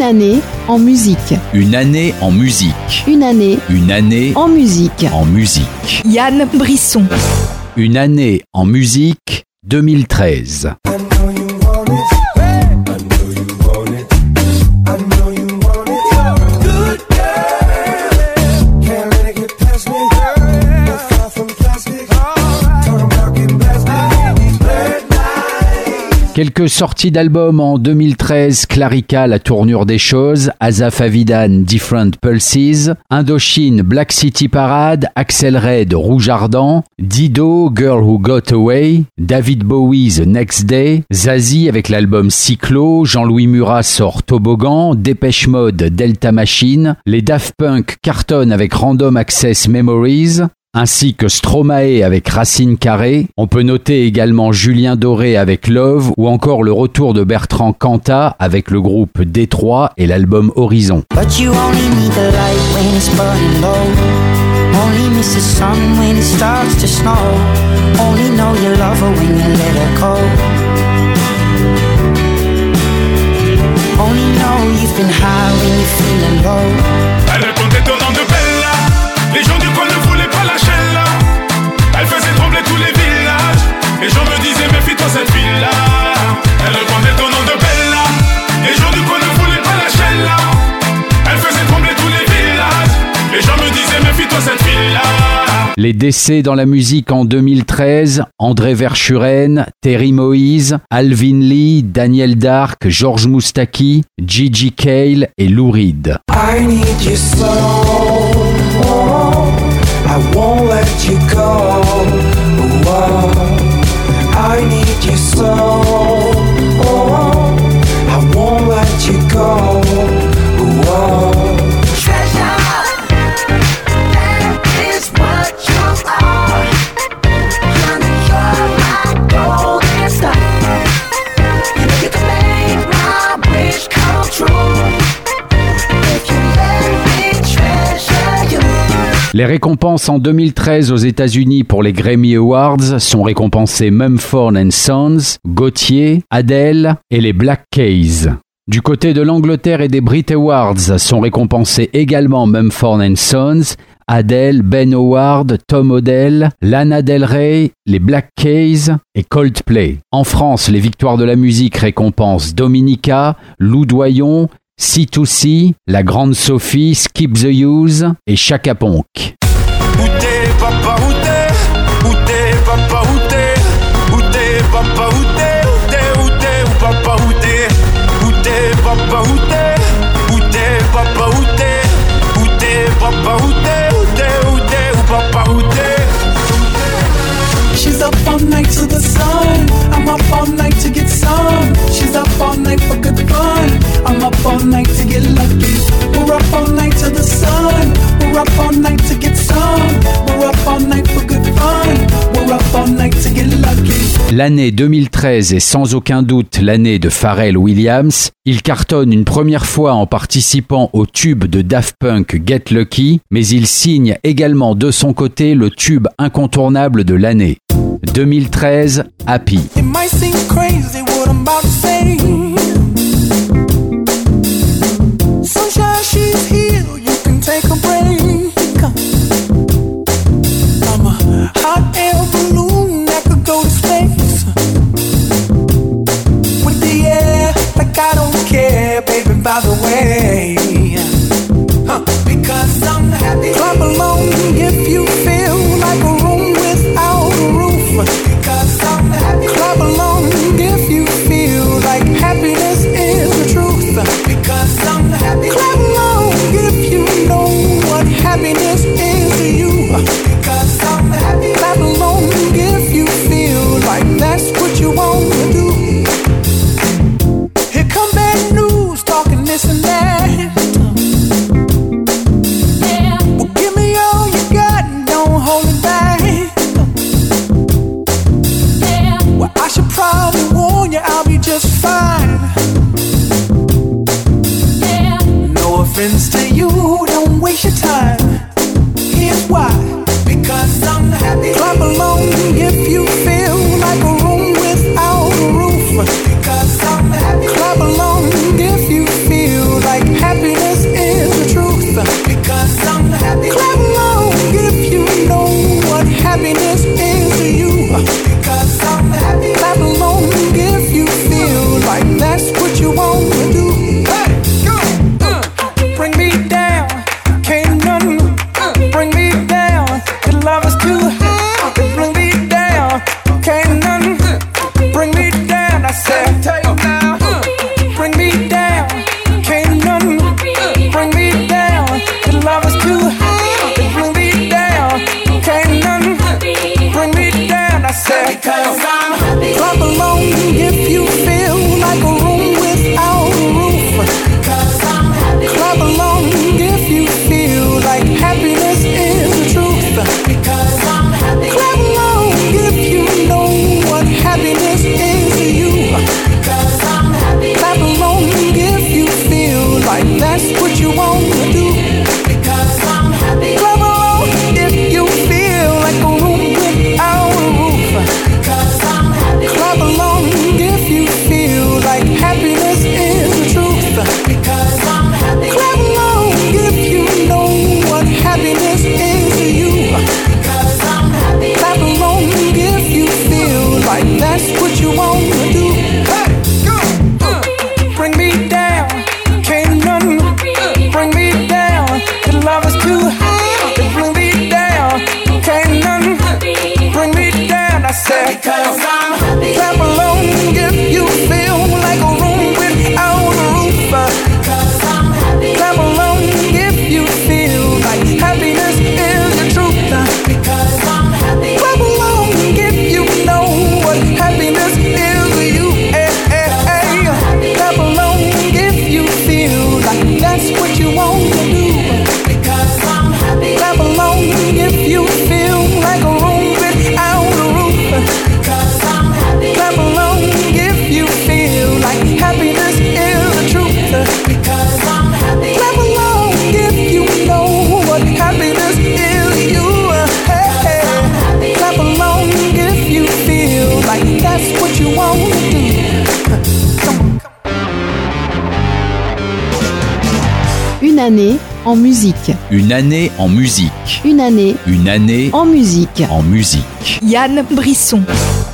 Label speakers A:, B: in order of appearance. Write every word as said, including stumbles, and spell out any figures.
A: année en musique.
B: Une année en musique.
A: Une année
B: Une année
A: en musique.
B: en musique.
C: Yann Brisson.
B: Une année en musique deux mille treize. Quelques sorties d'albums en deux mille treize, Clarica, La tournure des choses, Asaf Avidan, Different Pulses, Indochine, Black City Parade, Axel Red, Rouge Ardent, Dido, Girl Who Got Away, David Bowie, The Next Day, Zazie avec l'album Cyclo, Jean-Louis Murat sort Toboggan, Dépêche Mode, Delta Machine, les Daft Punk cartonnent avec Random Access Memories, ainsi que Stromae avec Racine Carrée. On peut noter également Julien Doré avec Love ou encore le retour de Bertrand Cantat avec le groupe Détroit et l'album Horizon.
D: But you only need the light when it's burning low. Only miss the sun when it starts to snow. Only know you love her when you let her go. Only know you've been high when you're feeling low.
E: Elle répondait au nom de Bella. Les gens du coin ne voulaient pas lâcher là. Elle faisait trembler tous les villages. Les gens me disaient méfie-toi cette fille-là. Elle répondait au nom de Bella. Les gens du coin ne voulaient pas lâcher là. Elle faisait trembler tous les villages. Les gens me disaient méfie-toi cette fille-là.
B: Les décès dans la musique en deux mille treize, André Verschuren, Terry Moïse, Alvin Lee, Daniel Dark, Georges Moustaki, Gigi Cale et Lou Reed.
F: I need you so, oh, I won't let you go, oh, I need you so, oh, I won't let you go, oh.
B: Les récompenses en deux mille treize aux États-Unis pour les Grammy Awards sont récompensés Mumford and Sons, Gautier, Adele et les Black Keys. Du côté de l'Angleterre et des Brit Awards sont récompensés également Mumford and Sons, Adele, Ben Howard, Tom Odell, Lana Del Rey, les Black Keys et Coldplay. En France, les victoires de la musique récompensent Dominica, Lou Doyon, C deux C, La Grande Sophie, Skip the Use et Chaka Ponk.
E: Où t'es, papa, où t'es? Où t'es, papa, où t'es? Où t'es, papa, où t'es? Où t'es, où t'es, où papa, où t'es? Où t'es, papa, où t'es? Où t'es, papa, où t'es? Où t'es, papa, où t'es? Où t'es, où t'es, où papa, où t'es?
F: She's up all night to the sun. I'm up all night to get some. She's up all night for good fun. I'm up all night to get lucky. We're up all night to the sun. We're up all night to get some. We're up all night for good fun. We're up all night to get lucky.
B: L'année deux mille treize est sans aucun doute l'année de Pharrell Williams. Il cartonne une première fois en participant au tube de Daft Punk Get Lucky, mais il signe également de son côté le tube incontournable de l'année. deux mille treize, Happy.
F: It might seem crazy what I'm about to say. Sunshine, she's here, you can take a break. I'm a hot air balloon that could go to space. With the air, like I don't care, baby, by the way. Huh. Because I'm happy. Clap along if you feel like a room without a roof. Because I'm happy. Clap along if you feel like happiness is the truth. Because I'm happy. Clap along if you know what happiness is to you. Because I'm happy. Clap along if you feel like that's what you want to do. Here come bad news, talking this and that. said, take now, uh, bring me down. Can't none bring me down. The love is too high to bring me down. Can't none bring me down. I said, because I'm happy. Clap along if you feel like a room without a roof. Because I'm happy. Clap along if you feel like happiness is the truth. Because I'm happy. Clap along if you know what happiness is to you. Because I'm happy. Clap along if you feel like that's what you want to do. Because I'm happy. Clap along if you feel like a room without a roof. Because I'm happy. Clap along if you feel like happiness is the truth. Because I'm happy. Clap along if you know what happiness is to you. Because I'm happy. Clap along if you feel like that's what you want to do. Hey, go, uh, bring me down. Can't none uh, bring me down. The love is too high to bring me down. Can't none bring me down. I said, because I'm happy. Clap along if you feel like a room without a roof. Because I'm happy. Clap along if you feel like happiness is the truth. Because I'm happy. Clap along if you know what happiness is to you. Hey, hey, hey. Clap along if you feel like that's what you want to do. Because I'm happy. Clap along if you feel like a room without a roof. Because I'm happy. Clap along if you feel like happiness is the truth. Because I'm happy. Clap along if you know what happiness is to you. Hey, hey. Clap along if you feel like that's what you want to do. Come on.
A: Une année en musique.
B: Une année en musique.
A: Une année
B: Une année
A: en musique.
B: en musique.
C: Yann Brisson.